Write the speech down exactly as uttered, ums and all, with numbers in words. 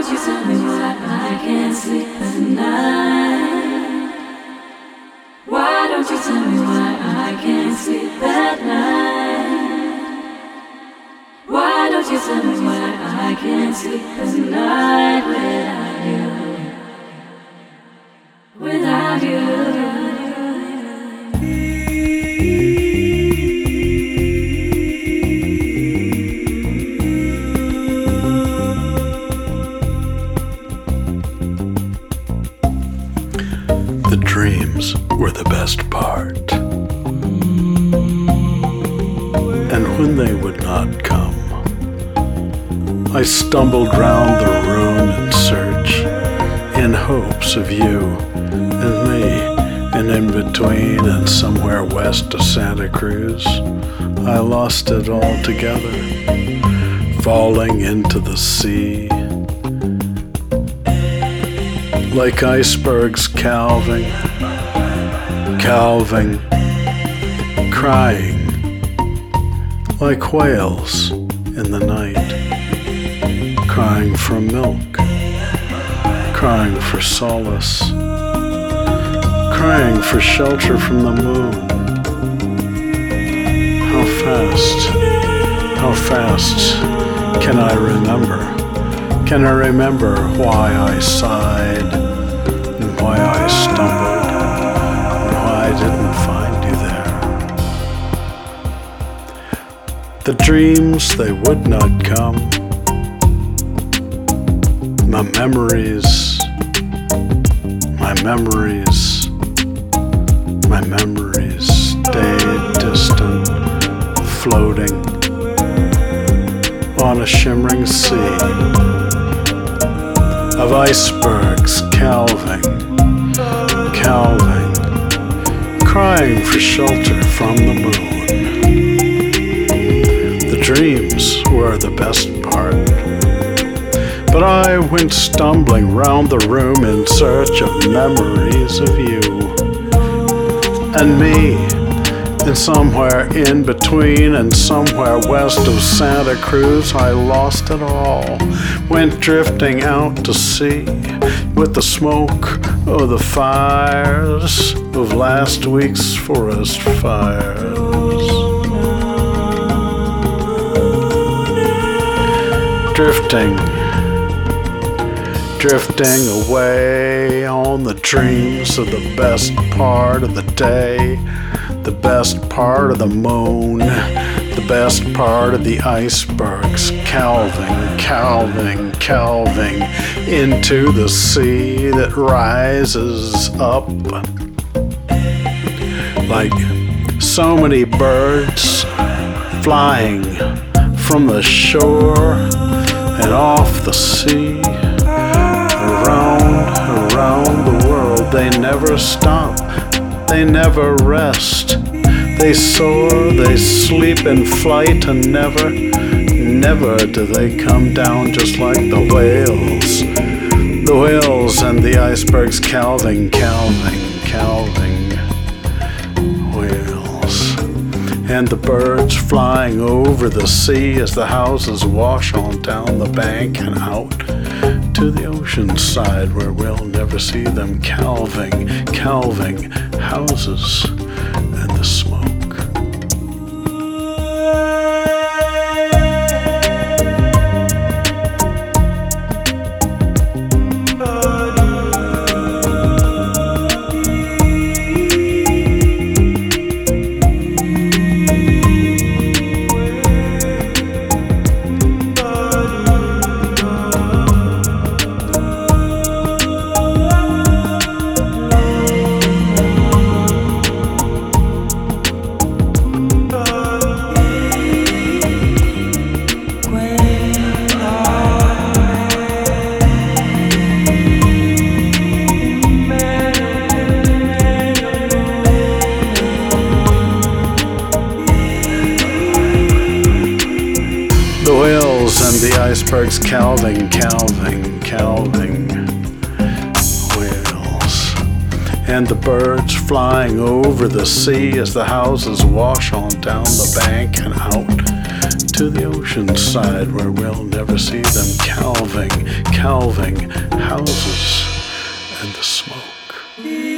don't you tell me why I can't sleep at night? Why don't you tell me why I can't sleep at night? Why don't you tell me why I can't sleep at night without you? Without you. The dreams were the best part. And when they would not come, I stumbled round the room in search, in hopes of you and me, and in between and somewhere west of Santa Cruz, I lost it all together, falling into the sea. Like icebergs calving, calving, crying, like whales in the night, crying for milk, crying for solace, crying for shelter from the moon. How fast, how fast can I remember? Can I remember why I sighed and why I stumbled and why I didn't find you there? The dreams, they would not come. My memories, my memories, my memories stayed distant, floating on a shimmering sea of icebergs calving, calving, crying for shelter from the moon. The dreams were the best part, but I went stumbling round the room in search of memories of you and me. And somewhere in between and somewhere west of Santa Cruz, I lost it all. Went drifting out to sea with the smoke of the fires of last week's forest fires. Drifting, drifting away on the dreams of the best part of the day. The best part of the moon, the best part of the icebergs, calving, calving, calving into the sea that rises up like so many birds flying from the shore and off the sea. Around, around the world, they never stop. They never rest, they soar, they sleep in flight, and never, never do they come down just like the whales. The whales and the icebergs calving, calving, calving, whales. And the birds flying over the sea as the houses wash on down the bank and out to the ocean side where we'll never see them calving, calving houses and the smoke. The whales and the icebergs calving, calving, calving, whales. And the birds flying over the sea as the houses wash on down the bank and out to the ocean side where we'll never see them calving, calving houses and the smoke.